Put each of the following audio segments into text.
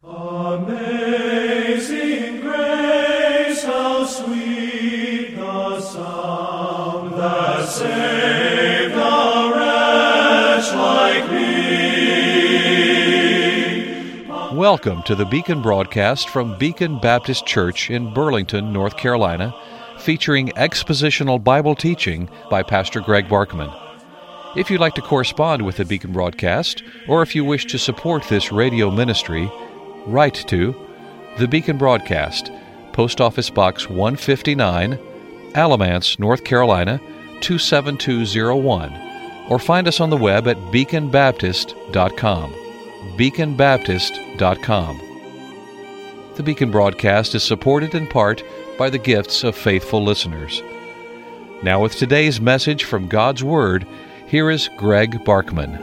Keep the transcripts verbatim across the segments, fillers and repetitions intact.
Amazing grace, how sweet the sound that saved a wretch like me. Welcome to the Beacon broadcast from Beacon Baptist Church in Burlington, North Carolina, featuring expositional Bible teaching by Pastor Greg Barkman. If you'd like to correspond with the Beacon broadcast, or if you wish to support this radio ministry, write to The Beacon Broadcast, Post Office Box one fifty-nine, Alamance, North Carolina, two seven two zero one, or find us on the web at beacon baptist dot com. beacon baptist dot com. The Beacon Broadcast is supported in part by the gifts of faithful listeners. Now with today's message from God's Word, here is Greg Barkman.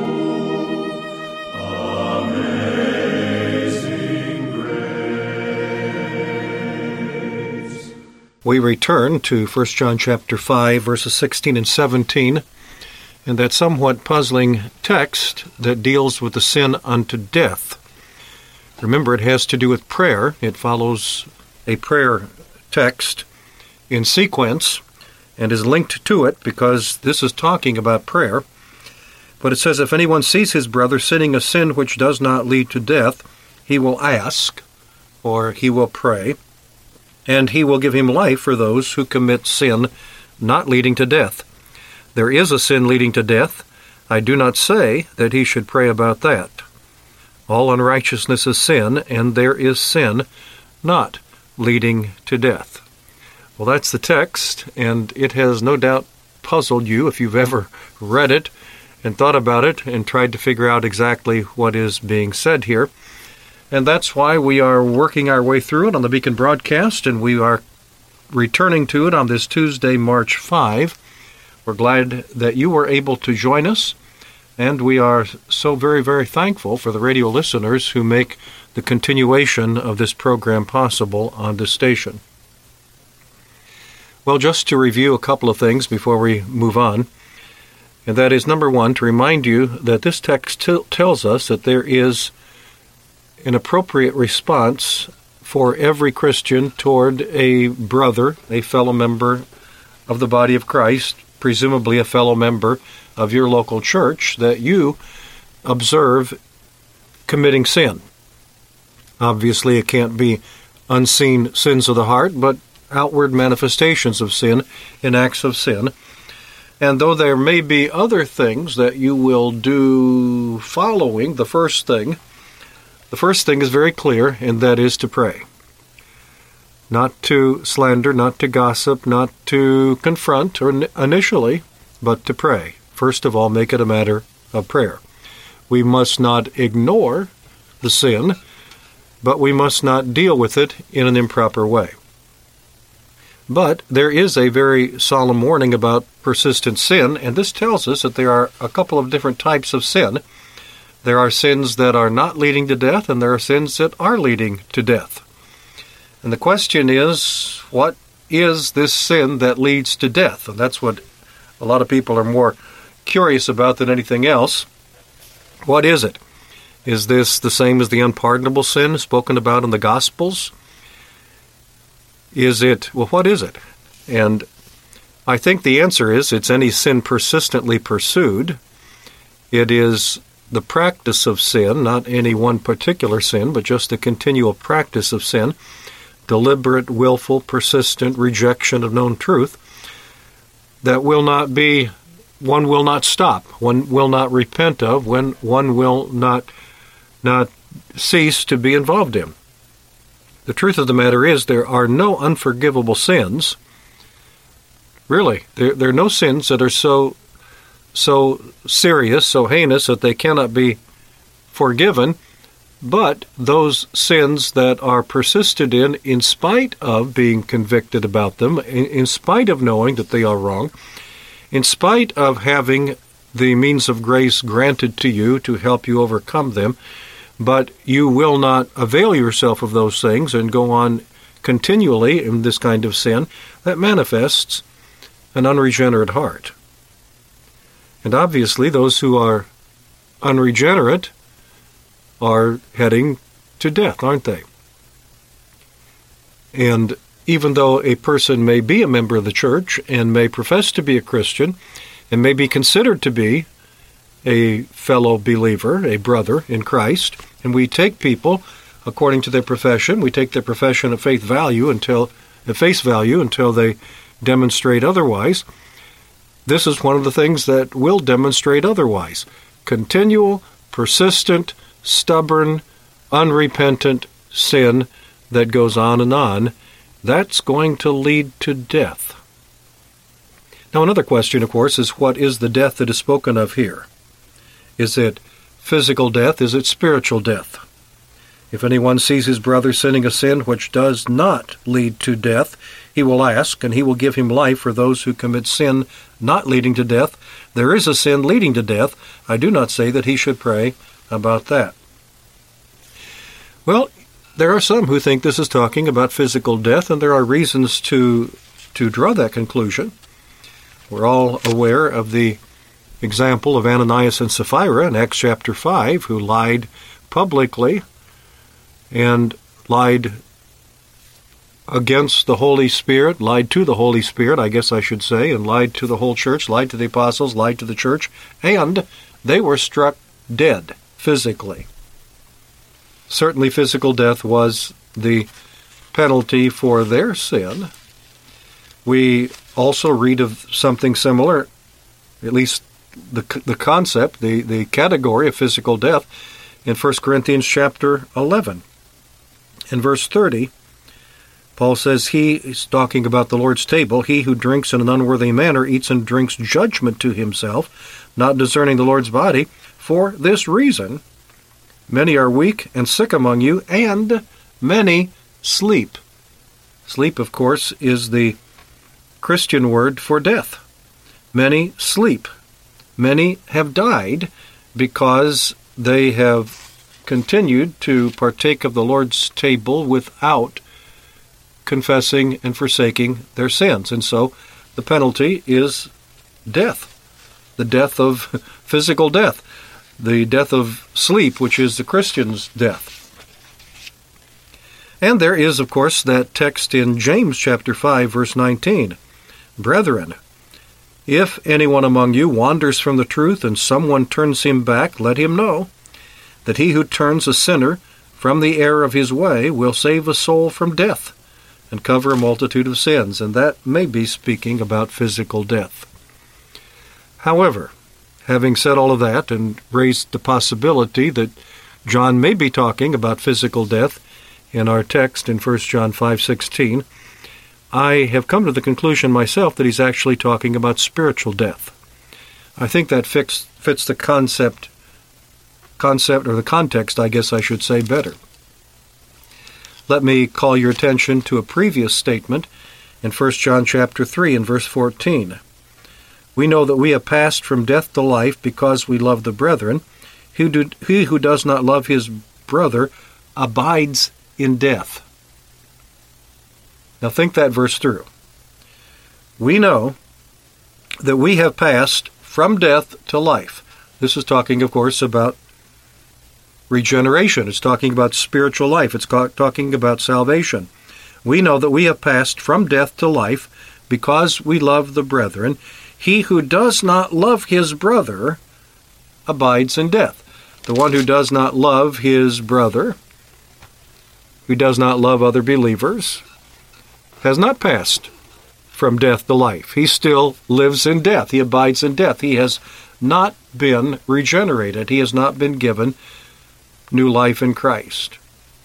We return to First John chapter five, verses sixteen and seventeen, and that somewhat puzzling text that deals with the sin unto death. Remember, it has to do with prayer. It follows a prayer text in sequence and is linked to it because this is talking about prayer. But it says, if anyone sees his brother sinning a sin which does not lead to death, he will ask, or he will pray, and he will give him life for those who commit sin not leading to death. There is a sin leading to death. I do not say that he should pray about that. All unrighteousness is sin, and there is sin not leading to death. Well, that's the text, and it has no doubt puzzled you if you've ever read it and thought about it and tried to figure out exactly what is being said here. And that's why we are working our way through it on the Beacon broadcast, and we are returning to it on this Tuesday, March fifth. We're glad that you were able to join us, and we are so very, very thankful for the radio listeners who make the continuation of this program possible on this station. Well, just to review a couple of things before we move on, and that is, number one, to remind you that this text t- tells us that there is an appropriate response for every Christian toward a brother, a fellow member of the body of Christ, presumably a fellow member of your local church, that you observe committing sin. Obviously, it can't be unseen sins of the heart, but outward manifestations of sin in acts of sin. And though there may be other things that you will do following the first thing, the first thing is very clear, and that is to pray. Not to slander, not to gossip, not to confront or initially, but to pray. First of all, make it a matter of prayer. We must not ignore the sin, but we must not deal with it in an improper way. But there is a very solemn warning about persistent sin, and this tells us that there are a couple of different types of sin. There are sins that are not leading to death, and there are sins that are leading to death. And the question is, what is this sin that leads to death? And that's what a lot of people are more curious about than anything else. What is it? Is this the same as the unpardonable sin spoken about in the Gospels? Is it, well, what is it? And I think the answer is it's any sin persistently pursued. It is the practice of sin, not any one particular sin, but just the continual practice of sin, deliberate, willful, persistent rejection of known truth, that will not be, one will not stop, one will not repent of, when one will not, not cease to be involved in. The truth of the matter is there are no unforgivable sins. Really, there, there are no sins that are so so serious, so heinous that they cannot be forgiven, but those sins that are persisted in, in spite of being convicted about them, in, in spite of knowing that they are wrong, in spite of having the means of grace granted to you to help you overcome them, but you will not avail yourself of those things and go on continually in this kind of sin, that manifests an unregenerate heart. And obviously, those who are unregenerate are heading to death, aren't they? And even though a person may be a member of the church and may profess to be a Christian and may be considered to be a fellow believer, a brother in Christ, and we take people according to their profession, we take their profession at faith value until at face value until they demonstrate otherwise. This is one of the things that will demonstrate otherwise. Continual, persistent, stubborn, unrepentant sin that goes on and on, that's going to lead to death. Now, another question, of course, is what is the death that is spoken of here? Is it physical death? Is it spiritual death? If anyone sees his brother sinning a sin which does not lead to death, he will ask, and he will give him life for those who commit sin not leading to death. There is a sin leading to death. I do not say that he should pray about that. Well, there are some who think this is talking about physical death, and there are reasons to, to draw that conclusion. We're all aware of the example of Ananias and Sapphira in Acts chapter five, who lied publicly and lied against the Holy Spirit, lied to the Holy Spirit, I guess I should say, and lied to the whole church, lied to the apostles, lied to the church, and they were struck dead physically. Certainly physical death was the penalty for their sin. We also read of something similar, at least the the concept, the, the category of physical death, in First Corinthians chapter eleven. In verse thirty, Paul says, he is talking about the Lord's table, he who drinks in an unworthy manner eats and drinks judgment to himself, not discerning the Lord's body. For this reason, many are weak and sick among you, and many sleep. Sleep, of course, is the Christian word for death. Many sleep. Many have died because they have continued to partake of the Lord's table without confessing and forsaking their sins. And so the penalty is death. The death of physical death. The death of sleep, which is the Christian's death. And there is, of course, that text in James chapter five, verse nineteen. Brethren, if anyone among you wanders from the truth and someone turns him back, let him know that he who turns a sinner from the error of his way will save a soul from death and cover a multitude of sins. And that may be speaking about physical death. However, having said all of that and raised the possibility that John may be talking about physical death in our text in First John five sixteen, I have come to the conclusion myself that he's actually talking about spiritual death. I think that fits, fits the concept, concept or the context, I guess I should say, better. Let me call your attention to a previous statement in First John chapter three and verse fourteen. We know that we have passed from death to life because we love the brethren. He who, he who does not love his brother abides in death. Now think that verse through. We know that we have passed from death to life. This is talking, of course, about regeneration. It's talking about spiritual life. It's talking about salvation. We know that we have passed from death to life because we love the brethren. He who does not love his brother abides in death. The one who does not love his brother, who does not love other believers, has not passed from death to life. He still lives in death. He abides in death. He has not been regenerated. He has not been given new life in Christ.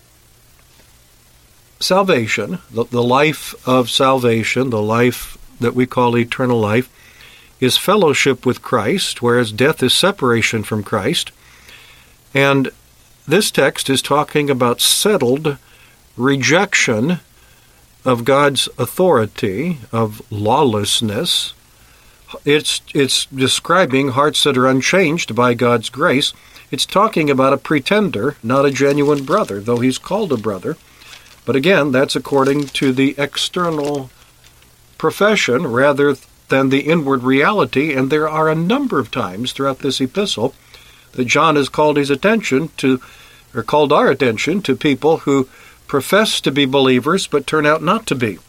Salvation, the, the life of salvation, the life that we call eternal life, is fellowship with Christ, whereas death is separation from Christ. And this text is talking about settled rejection of God's authority, of lawlessness. It's, it's describing hearts that are unchanged by God's grace. It's talking about a pretender, not a genuine brother, though he's called a brother. But again, that's according to the external profession rather than the inward reality, and there are a number of times throughout this epistle that John has called his attention to or called our attention to people who profess to be believers but turn out not to be.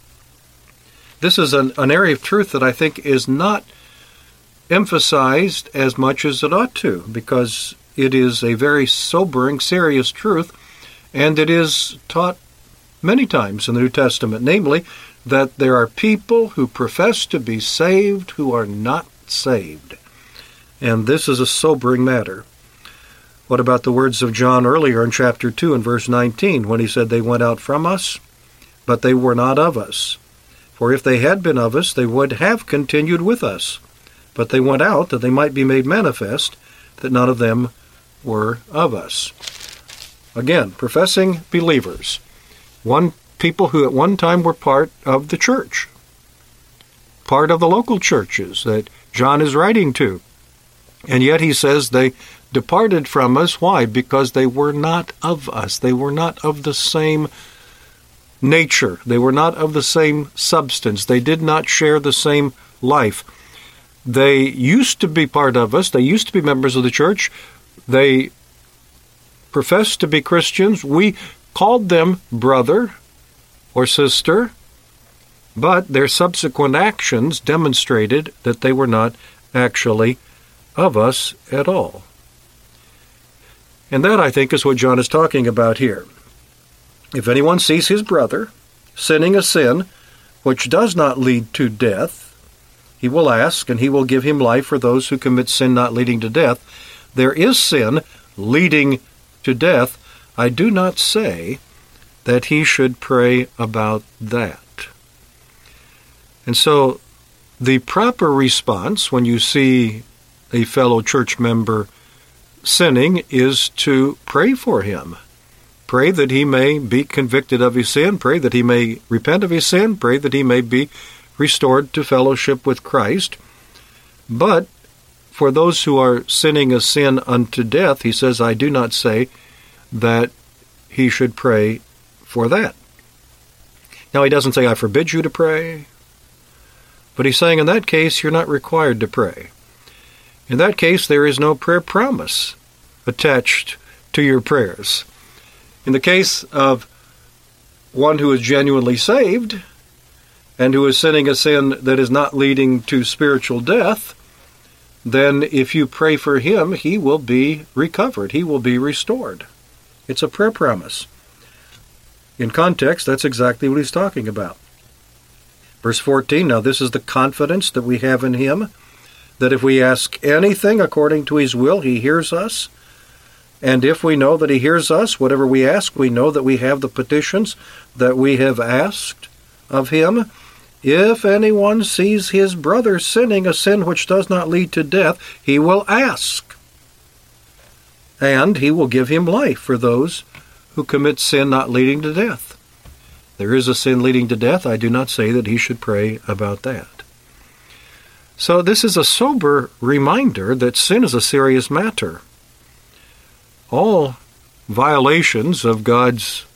This is an, an area of truth that I think is not emphasized as much as it ought to, because it is a very sobering, serious truth, and it is taught many times in the New Testament, namely, that there are people who profess to be saved who are not saved. And this is a sobering matter. What about the words of John earlier in chapter two and verse nineteen, when he said, "They went out from us, but they were not of us. For if they had been of us, they would have continued with us. But they went out, that they might be made manifest, that none of them were of us." Again, professing believers, one people who at one time were part of the church, part of the local churches that John is writing to. And yet he says they departed from us. Why? Because they were not of us. They were not of the same nature. They were not of the same substance. They did not share the same life. They used to be part of us. They used to be members of the church. They professed to be Christians. We called them brother or sister, but their subsequent actions demonstrated that they were not actually of us at all. And that, I think, is what John is talking about here. If anyone sees his brother sinning a sin which does not lead to death, he will ask, and he will give him life for those who commit sin not leading to death. There is sin leading to death. I do not say that he should pray about that. And so the proper response when you see a fellow church member sinning is to pray for him. Pray that he may be convicted of his sin. Pray that he may repent of his sin. Pray that he may be restored to fellowship with Christ. But for those who are sinning a sin unto death, he says, I do not say that he should pray for that. Now, he doesn't say, I forbid you to pray. But he's saying in that case, you're not required to pray. In that case, there is no prayer promise attached to your prayers. In the case of one who is genuinely saved and who is sinning a sin that is not leading to spiritual death, then if you pray for him, he will be recovered. He will be restored. It's a prayer promise. In context, that's exactly what he's talking about. Verse fourteen, now this is the confidence that we have in him, that if we ask anything according to his will, he hears us. And if we know that he hears us, whatever we ask, we know that we have the petitions that we have asked of him. If anyone sees his brother sinning a sin which does not lead to death, he will ask. And he will give him life for those who commit sin not leading to death. There is a sin leading to death. I do not say that he should pray about that. So this is a sober reminder that sin is a serious matter. All violations of God's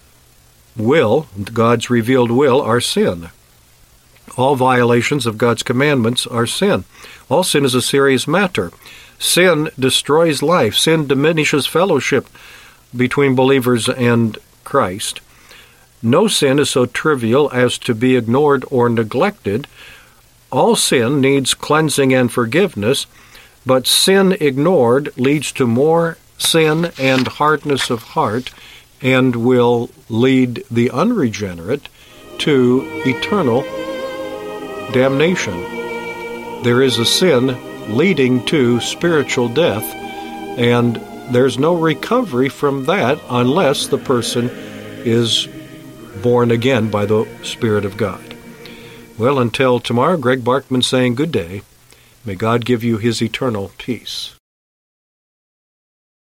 will, God's revealed will, are sin. All violations of God's commandments are sin. All sin is a serious matter. Sin destroys life. Sin diminishes fellowship between believers and Christ. No sin is so trivial as to be ignored or neglected. All sin needs cleansing and forgiveness, but sin ignored leads to more sin and hardness of heart and will lead the unregenerate to eternal damnation. There is a sin leading to spiritual death, and there's no recovery from that unless the person is born again by the Spirit of God. Well, until tomorrow, Greg Barkman saying good day. May God give you his eternal peace.